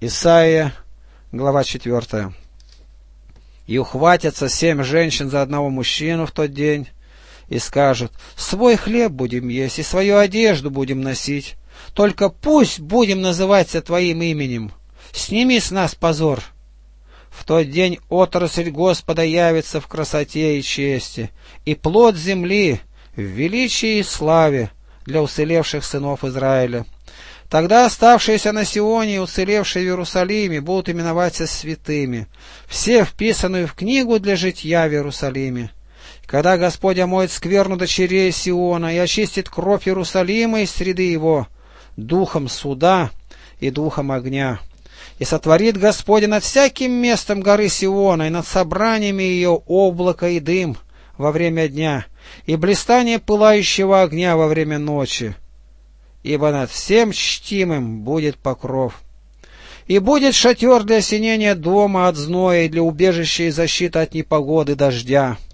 Исайя, глава 4. «И ухватятся 7 женщин за одного мужчину в тот день, и скажут: свой хлеб будем есть, и свою одежду будем носить. Только пусть будем называться Твоим именем. Сними с нас позор. В тот день отрасль Господа явится в красоте и чести, и плод земли в величии и славе для уцелевших сынов Израиля. Тогда оставшиеся на Сионе и уцелевшие в Иерусалиме будут именоваться святыми, все вписанные в книгу для житья в Иерусалиме. Когда Господь омоет скверну дочерей Сиона и очистит кровь Иерусалима из среды его духом суда и духом огня, и сотворит Господь над всяким местом горы Сиона и над собраниями ее облако и дым во время дня, и блистание пылающего огня во время ночи, ибо над всем чтимым будет покров. И будет шатер для осенения дома от зноя и для убежища и защиты от непогоды дождя.